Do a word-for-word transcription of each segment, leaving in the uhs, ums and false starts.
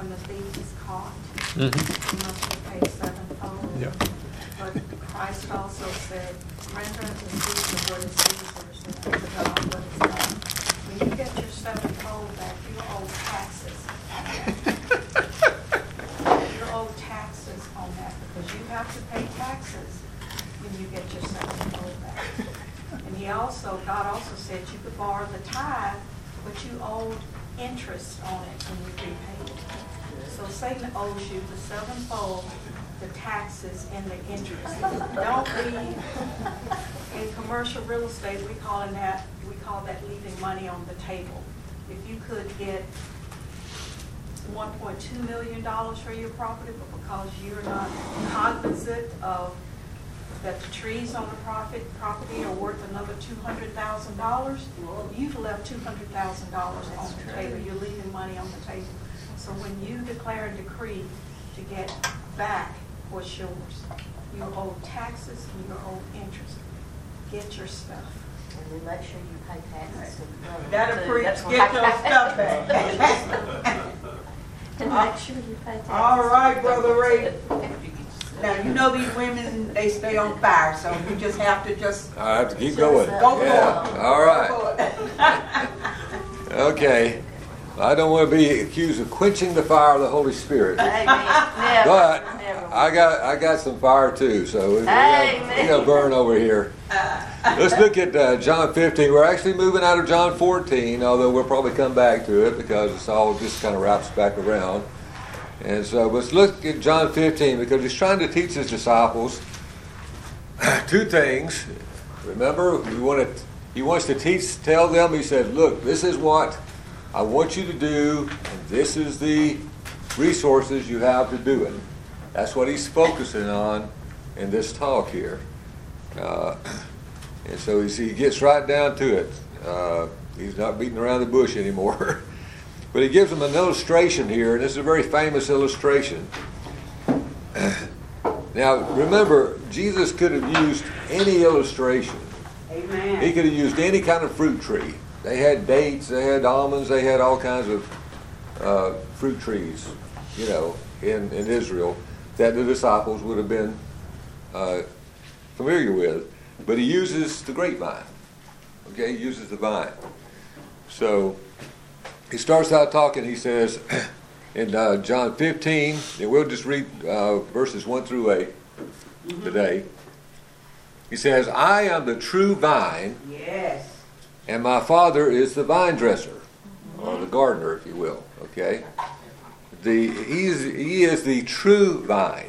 when the thief is caught, Mm-hmm. he must repay sevenfold. Yeah. But Christ also said, render unto Caesar what is Caesar's, and unto God what is God. When you get your sevenfold back, you owe taxes on that. You owe taxes on that, because you have to pay taxes when you get your sevenfold back. And he also, God also said you could borrow the tithe, but you owed interest on it when you repaid it. So Satan owes you the sevenfold, the taxes, and the interest. Don't leave. In commercial real estate, we call it that, we call that leaving money on the table. If you could get one point two million dollars for your property, but because you're not cognizant of that the trees on the profit, property are worth another two hundred thousand dollars, you've left two hundred thousand dollars on the table. You're leaving money on the table. So when you declare a decree to get back what's yours, you owe taxes and you owe interest. Get your stuff. And then make sure you pay taxes. That'll preach, get your stuff back. And make sure you pay taxes. All right, Brother Ray. Now, you know these women, they stay on fire, so you just have to just I have to keep going. go for Yeah. it. All right. Go for it. Okay. I don't want to be accused of quenching the fire of the Holy Spirit. Amen. Never. But Never. I got I got some fire too, so we, we got, Amen. we got to burn over here. Let's look at uh, John fifteen. We're actually moving out of John fourteen, although we'll probably come back to it because it's all just kind of wraps back around. And so let's look at John fifteen because he's trying to teach his disciples two things. Remember, he wanted he wants to teach, tell them. He said, "Look, this is what I want you to do, and this is the resources you have to do it." That's what he's focusing on in this talk here. Uh, and so he's, he gets right down to it. Uh, he's not beating around the bush anymore. But he gives them an illustration here, and this is a very famous illustration. Now, remember, Jesus could have used any illustration. Amen. He could have used any kind of fruit tree. They had dates, they had almonds, they had all kinds of uh, fruit trees, you know, in, in Israel that the disciples would have been uh, familiar with. But he uses the grapevine. Okay, he uses the vine. So he starts out talking, he says in uh, John fifteen, and we'll just read uh, verses one through eight mm-hmm. today. He says, "I am the true vine, Yes. and my Father is the vine dresser," or the gardener, if you will. Okay, the he is, he is the true vine,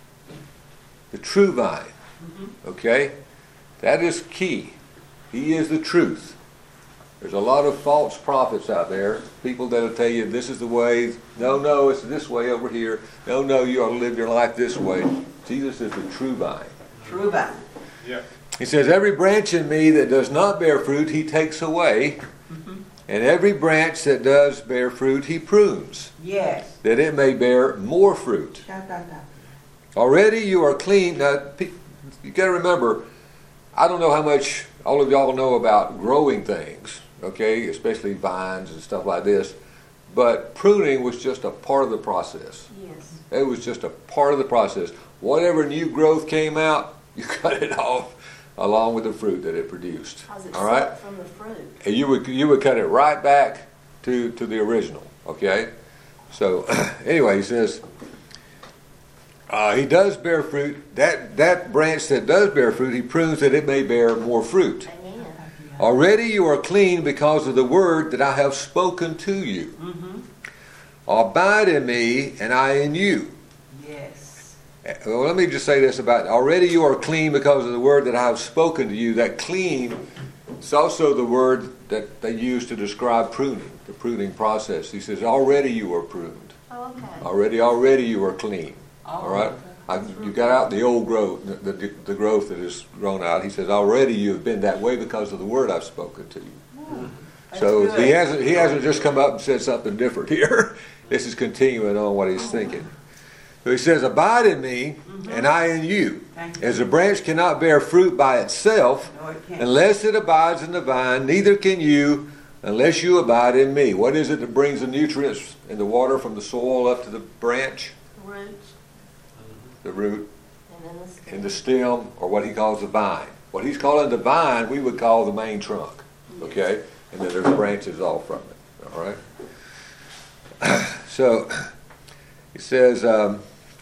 the true vine. Mm-hmm. Okay, that is key. He is the truth. There's a lot of false prophets out there, people that'll tell you this is the way. No, no, it's this way over here. No, no, you ought to live your life this way. Jesus is the true vine. True vine. Yeah. He says, "Every branch in me that does not bear fruit, he takes away. Mm-hmm. And every branch that does bear fruit, he prunes, Yes. that it may bear more fruit. Da, da, da. Already you are clean." Now, pe- you got to remember, I don't know how much all of y'all know about growing things, okay, especially vines and stuff like this, but pruning was just a part of the process. Yes. It was just a part of the process. Whatever new growth came out, you cut it off along with the fruit that it produced. Because it's All right? up from the fruit. And you would you would cut it right back to, to the original, okay? So anyway, he says, uh, he does bear fruit. That, that branch that does bear fruit, he prunes that it may bear more fruit. Amen. Already you are clean because of the word that I have spoken to you. Mm-hmm. Abide in me, and I in you. Yes. Well, let me just say this about already you are clean because of the word that I have spoken to you. That clean is also the word that they use to describe pruning, the pruning process. He says, already you are pruned. Oh, okay. Already, already you are clean. Oh, All right? I, you got out the old growth, the, the, the growth that is grown out. He says, already you have been that way because of the word I've spoken to you. Mm. That's So good. he hasn't he hasn't just come up and said something different here. This is continuing on what he's thinking. So he says, abide in me, Mm-hmm. and I in you. Thank you. As a branch cannot bear fruit by itself No, it can't. unless it abides in the vine, neither can you unless you abide in me. What is it that brings the nutrients and the water from the soil up to the branch? Roots The root and then the stem. and the stem, or what he calls the vine. What he's calling the vine, we would call the main trunk. Okay? And then there's branches all from it. All right? So, he says, um,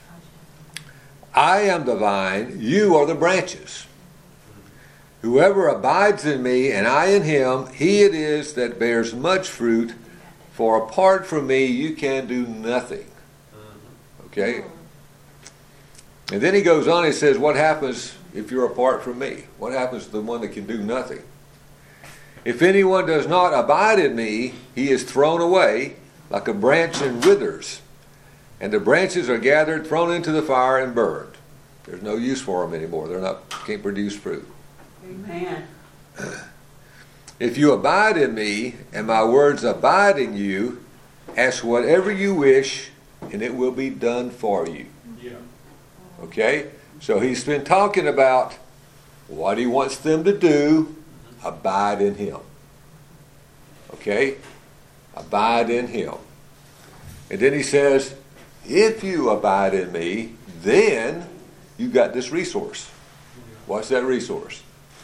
I am the vine, you are the branches. Whoever abides in me and I in him, he it is that bears much fruit, for apart from me you can do nothing. Okay? And then he goes on, he says, what happens if you're apart from me? What happens to the one that can do nothing? If anyone does not abide in me, he is thrown away like a branch and withers. And the branches are gathered, thrown into the fire, and burned. There's no use for them anymore. They're not, can't produce fruit. Amen. If you abide in me, and my words abide in you, ask whatever you wish, and it will be done for you. Yeah. Okay? So he's been talking about what he wants them to do. Abide in him. Okay? Abide in him. And then he says, if you abide in me, then you got this resource. What's that resource?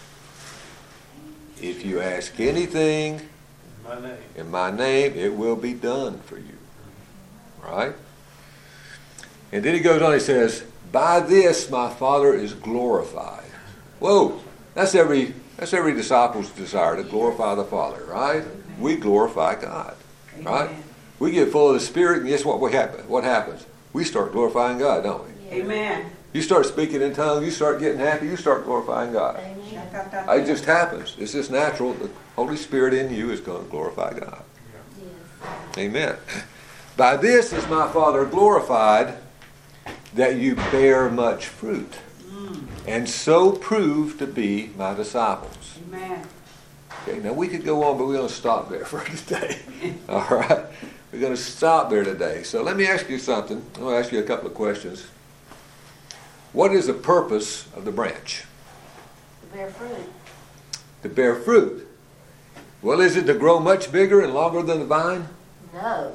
If you ask anything My name. in my name, it will be done for you. Right? And then he goes on, he says, by this my Father is glorified. Whoa, that's every that's every disciple's desire, to glorify the Father, right? We glorify God, right? Amen. We get full of the Spirit, and guess what we happen? What happens? We start glorifying God, don't we? Amen. You start speaking in tongues, you start getting happy, you start glorifying God. Amen. It just happens. It's just natural. The Holy Spirit in you is going to glorify God. Yes. Amen. By this is my Father glorified, that you bear much fruit, and so prove to be my disciples. Amen. Okay, now we could go on, but we're going to stop there for today. All right? We're going to stop there today. So let me ask you something. I'm going to ask you a couple of questions. What is the purpose of the branch? To bear fruit. To bear fruit. Well, is it to grow much bigger and longer than the vine? No.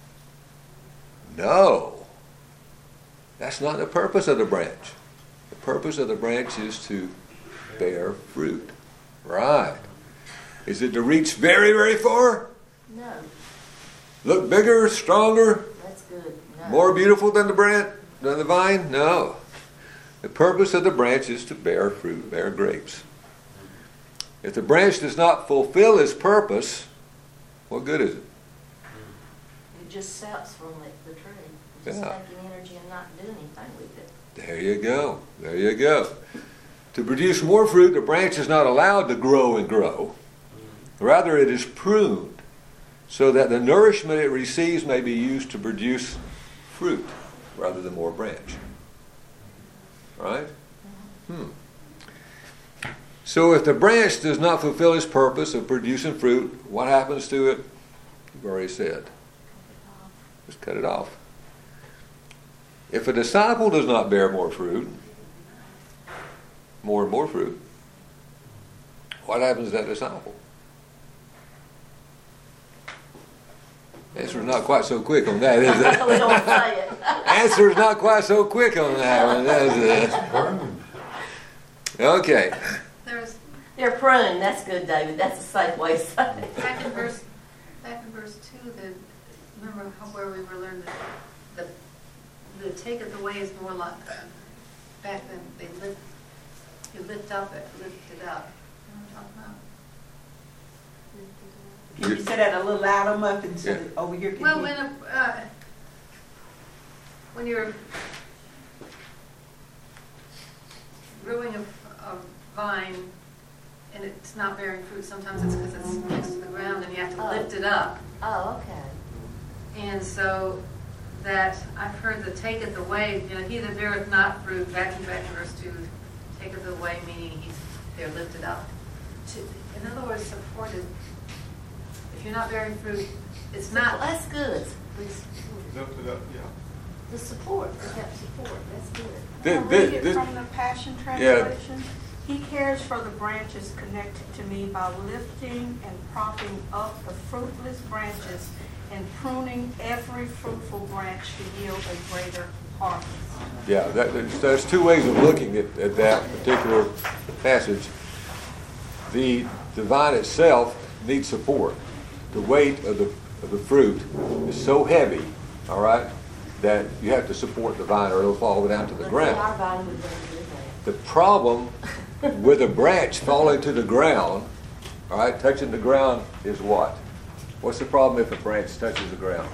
No. That's not the purpose of the branch. The purpose of the branch is to bear fruit. Right. Is it to reach very, very far? No. Look bigger, stronger, That's good. No. more beautiful than the branch, than the vine? No. The purpose of the branch is to bear fruit, bear grapes. If the branch does not fulfill its purpose, what good is it? It just saps from the, the tree. It's just Yeah. taking energy and not doing anything with it. There you go. There you go. To produce more fruit, the branch is not allowed to grow and grow. Rather, it is pruned so that the nourishment it receives may be used to produce fruit rather than more branch. Right? Hmm. So if the branch does not fulfill its purpose of producing fruit, what happens to it? You've already said. Just cut it off. If a disciple does not bear more fruit, more and more fruit, what happens to that disciple? Answer's not quite so quick on that, is it? We don't say it. Answer's not quite so quick on that one, is it? Okay. There's, They're pruned. That's good, David. That's a safe way to say it. back in verse, back in verse two, the, remember how where we were learning that the, the taketh away is more like, uh, back then, they lift, you lift up it, lift it up. You know what I'm talking about? Can you say that a little louder, Muffin, so Yeah. that over here can Well, hear? when, a, uh, when you're growing a, a vine and it's not bearing fruit, sometimes it's because it's next to the ground and you have to Oh. lift it up. Oh, okay. And so that I've heard the taketh away, you know, he that beareth not fruit, back in back to verse two, taketh away, meaning he's, they're lifted up. To, in other words, supported. If you're not bearing fruit, it's Well, not, that's good. Lifted up, yeah. The support, we have support. That's good. This, I'll read this, it this, from the Passion Yeah. Translation. He cares for the branches connected to me by lifting and propping up the fruitless branches and pruning every fruitful branch to yield a greater harvest. Yeah, that, there's, there's two ways of looking at, at that particular passage. The, the vine itself needs support. The weight of the, of the fruit is so heavy, all right, that you have to support the vine or it'll fall down to the Let's ground. see, our vine would never do that. The problem with a branch falling to the ground, all right, touching the ground is what? What's the problem if a branch touches the ground?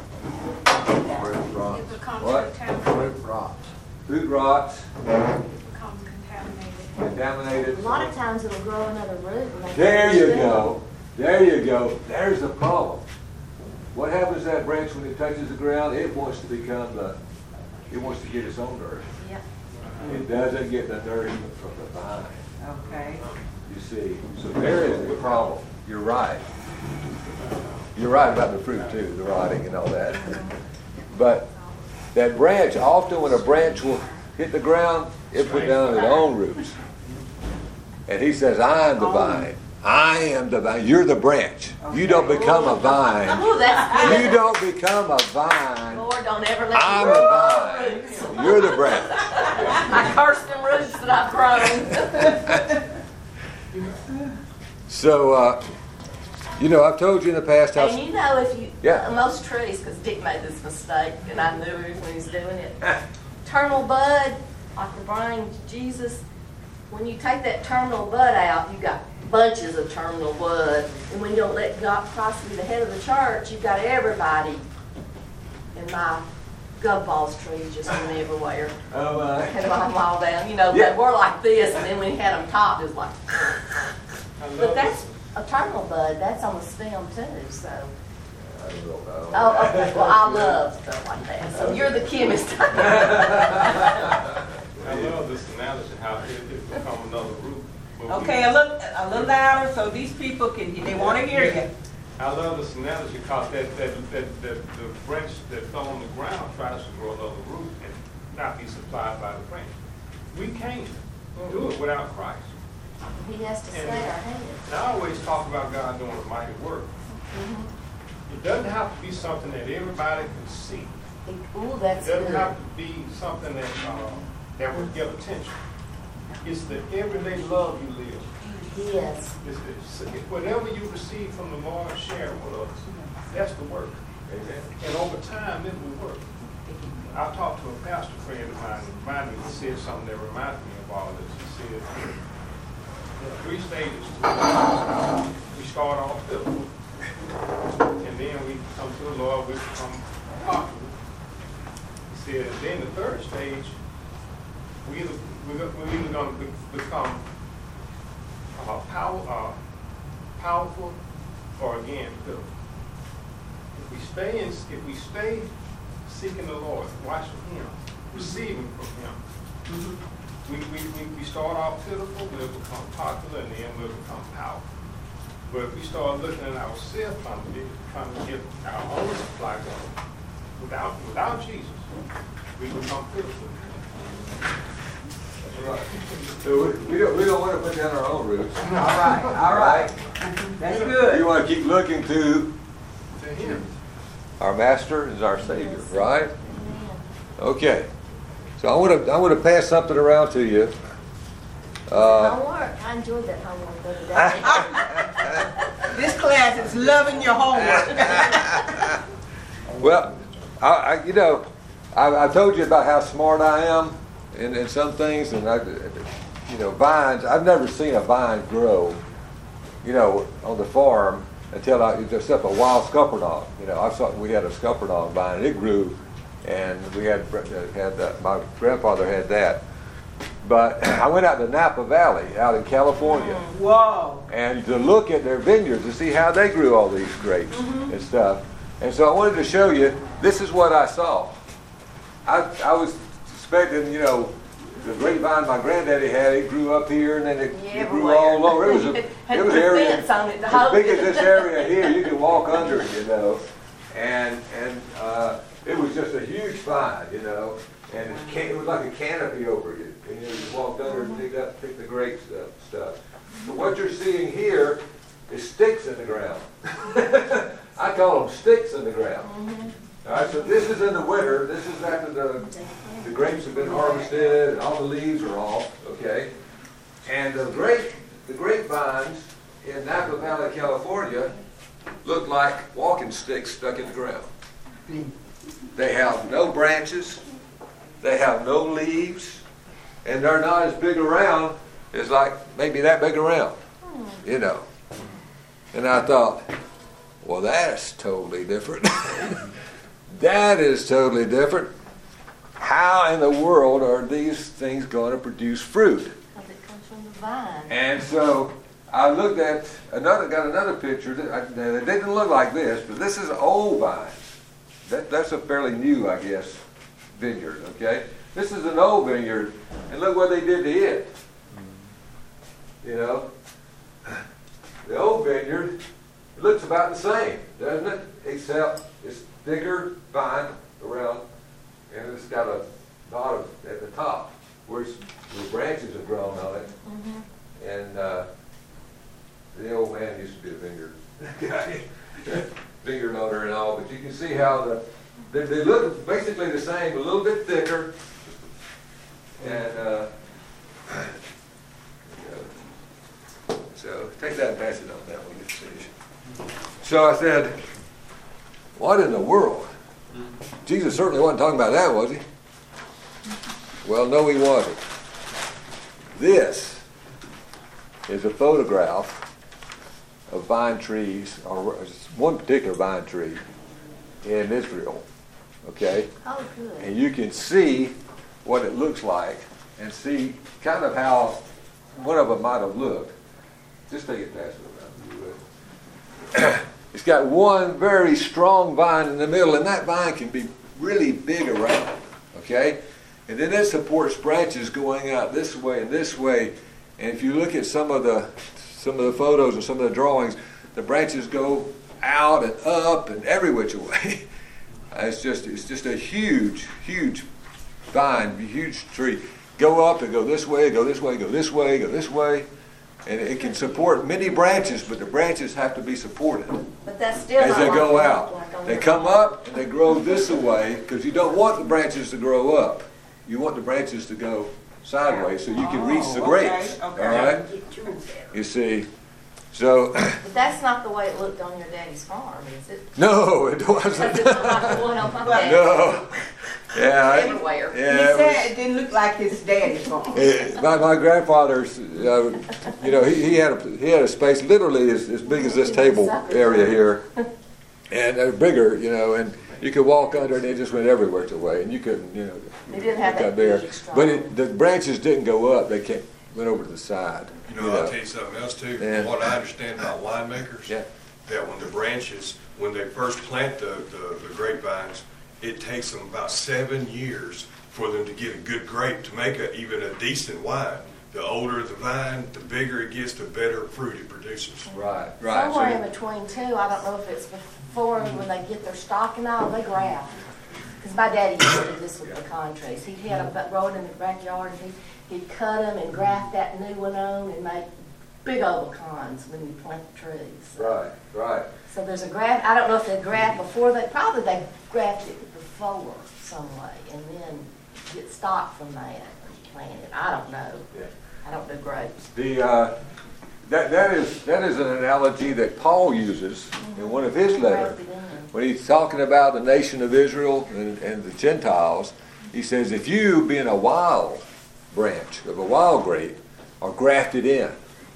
It becomes What? contaminated. Food rots, Becomes contaminated. contaminated. A lot of times it'll grow another root. and they There can't you stem. go. There you go. There's the problem. What happens to that branch when it touches the ground? It wants to become the, it wants to get its own dirt. Yep. It doesn't get the dirt even from the vine. Okay. You see, so there is the problem. You're right. You're right about the fruit too, the rotting and all that. But that branch, often when a branch will hit the ground, it put down its own roots. And he says, I am the vine. I am the vine. You're the branch. You don't become a vine. Oh, that's good. You don't become a vine. Lord, don't ever let I'm me the grow vine. roots. You're the branch. I curse them roots that I've grown. So, uh, you know, I've told you in the past how... And you know, if you, Yeah. uh, most trees, because Dick made this mistake, and I knew it when he was doing it. Terminal bud, like the Brian Jesus, when you take that terminal bud out, you got bunches of terminal bud. And when you don't let God Christ be the head of the church, you've got everybody. And my gumballs tree just went everywhere. Oh, my. Had them all down. You know, Yeah. they were like this, and then when you had them topped, it was like. I love But that's this. a terminal bud. That's on the stem too. So. I don't know. Oh, okay. Well, I love stuff like that. So you're the chemist. I love this analogy, how it, it become another root. But we- Okay, a little, a little louder so these people can, they want to hear you. I love this analogy because that, that, that, that the branch that fell on the ground tries to grow another root and not be supplied by the branch. We can't do it without Christ. He has to stay our hand. And I always talk about God doing a mighty work. It doesn't have to be something that everybody can see. Ooh, It that's doesn't good. have to be something that, uh, that would get attention. It's the everyday love you live. Yes. It's, it's, whatever you receive from the Lord, share it with others. That's the work. Amen. And over time, it will work. I talked to a pastor friend of mine, and reminded me, he said something that reminded me of all this. He said, there are three stages to it. We start off pitiful, and then we come to the Lord, we become popular. He said, and then the third stage, we either, we're, we're either going to be, become uh, power, uh, powerful or again pitiful. If we stay in, if we stay seeking the Lord, watching Him, receiving from Him, we, we, we, we start off pitiful, we'll become popular, and then we'll become powerful. But if we start looking at ourselves, trying to get, trying to get our own supply going, without, without Jesus, we become pitiful. Right. So we, we don't we don't want to put down our own roots. All right, all right. That's We good. want to keep looking to To Him. our Master as our Savior, right? Amen. Okay. So I want to I want to pass something around to you. Uh, Homework. I enjoyed that homework the other day. This class is loving your homework. well, I, I you know I, I told you about how smart I am in, in some things, and I, you know vines. I've never seen a vine grow, you know, on the farm until I except a wild scuppernong. You know, I saw we had a scuppernong vine, and it grew, and we had had that, my grandfather had that. But I went out to Napa Valley, out in California, Whoa. and to look at their vineyards to see how they grew all these grapes and stuff. And so I wanted to show you. This is what I saw. I I was expecting, you know, the grapevine my granddaddy had. It grew up here, and then it, Yeah, it grew everywhere. all over. It was a, Had it was put a area fence on it to as hold big it. as this area here. You could walk under it, you know, and and uh, it was just a huge vine, you know. and it's can, it was like a canopy over you. And you, know, you walked under and picked up, picked the grapes up, stuff. But what you're seeing here is sticks in the ground. I call them sticks in the ground. All right, so this is in the winter. This is after the, the grapes have been harvested and all the leaves are off, okay? And the grape, the grapevines in Napa Valley, California, look like walking sticks stuck in the ground. They have no branches, they have no leaves, and they're not as big around as like maybe that big around, you know. And I thought, well, that's totally different. That is totally different. How in the world are these things going to produce fruit? Because it comes from the vine. And so I looked at another, got another picture. That I, they didn't look like this, but this is old vines. That, that's a fairly new, I guess, vineyard. Okay, this is an old vineyard, and look what they did to it. You know, the old vineyard looks about the same, doesn't it? Except it's thicker vine around, and it's got a knot of, at the top where, it's, where branches have grown on it. Mm-hmm. And uh, the old man used to be a vineyard guy, vineyard owner and all. But you can see how the they, they look basically the same, a little bit thicker, and uh, you know, so take that and pass it on that when you finish. So I said, what in the world? Jesus certainly wasn't talking about that, was he? Well, no, he wasn't. This is a photograph of vine trees, or one particular vine tree in Israel, okay? Oh, good. And you can see what it looks like and see kind of how one of them might have looked. Just take it past it around, if you would. It's got one very strong vine in the middle, and that vine can be really big around, okay? And then it supports branches going out this way and this way. And if you look at some of the some of the photos and some of the drawings, the branches go out and up and every which way. It's just it's just a huge, huge vine, huge tree. Go up and go this way, go this way, go this way, go this way. And it can support many branches, but the branches have to be supported But that's still as not they like go they out. look like on They your- come up and they grow this way because you don't want the branches to grow up. You want the branches to go sideways so you can reach the Oh, grapes. okay, okay. All right? You see, so But that's not the way it looked on your daddy's farm, is it? no, it Because wasn't. it's not like the one on my dad's. No. Yeah. I- Everywhere. He Yeah. It said was, it didn't look like his daddy's farm. Eh, my, my grandfather's, uh, you know, he, he had a he had a space literally as, as big as this table area here, and uh, bigger, you know, and you could walk under and it just went everywhere away, and you couldn't, you know, They didn't have look that out there. big strong- But it, the branches didn't go up; they came, went over to the side. You know, I'll tell you something else too, Yeah. from what I understand about winemakers, Yeah. that when the branches, when they first plant the, the, the grapevines, it takes them about seven years for them to get a good grape to make a, even a decent wine. The older the vine, the bigger it gets, the better fruit it produces. Right, right. Somewhere in So, between too, I don't know if it's before when they get their stock and all, they graft. Because my daddy used to do this with pecan trees. He had a road in the backyard and he, he'd cut them and graft that new one on and make big old pecans when you plant the trees. right, right. So there's a graft, I don't know if they graft before they, probably they grafted it before some way and then get stock from that and plant it. I don't know. Yeah. I don't do grapes. The uh, that that is that is an analogy that Paul uses in one of his letters. Grafted in. When he's talking about the nation of Israel and, and the Gentiles, he says, if you, being a wild branch of a wild grape, are grafted in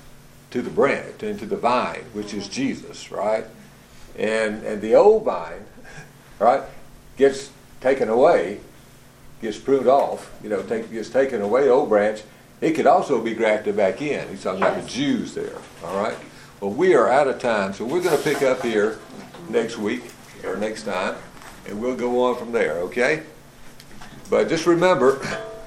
to the branch, into the vine, which is Jesus, right? And and the old vine, right, gets taken away, gets pruned off, you know, take, gets taken away, the old branch, it could also be grafted back in. He's talking about the Yes. Jews there, all right? Well, we are out of time, so we're going to pick up here next week or next time, and we'll go on from there, okay? But just remember,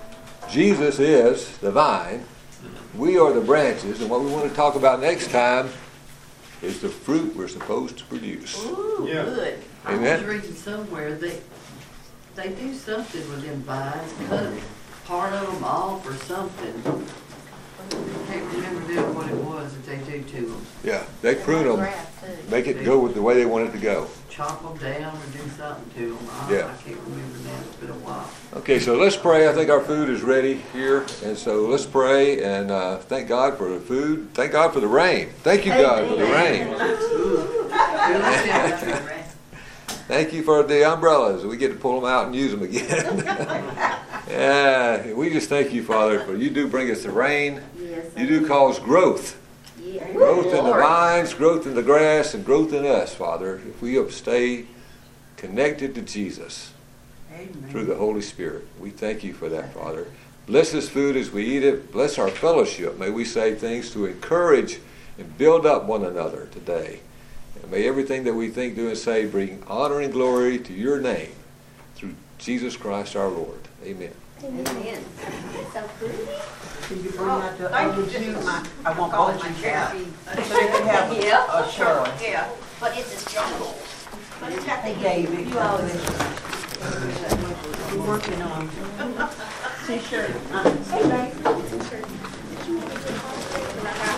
Jesus is the vine, we are the branches, and what we want to talk about next time is the fruit we're supposed to produce. Ooh, Yeah. good. I was Amen? reading somewhere that they do something with them vines, cut part of them off or something. I can't remember doing what it was that they do to them. Yeah, they prune them, make it go with the way they want it to go. Chop them down or do something to them. I, Yeah. I can't remember now, it's been a while. Okay, so let's pray. I think our food is ready here. And so let's pray and uh, thank God for the food. Thank God for the rain. Thank you, God, for the rain. Thank you for the umbrellas. We get to pull them out and use them again. Yeah, we just thank you, Father, for you do bring us the rain. You do cause growth. Growth in the vines, growth in the grass, and growth in us, Father, if we stay connected to Jesus Amen. through the Holy Spirit. We thank you for that, Father. Bless this food as we eat it. Bless our fellowship. May we say things to encourage and build up one another today. And may everything that we think, do, and say bring honor and glory to your name through Jesus Christ our Lord. Amen. Amen. So pretty. Can you bring out the Thank you, other this is juice? my- I want call it both my juice out. cherry. So they can have Yeah. a choice. Yeah. But it's a struggle. But it's got the Hey, David. You always. We're working on t-shirt. Hey, babe. T-shirt.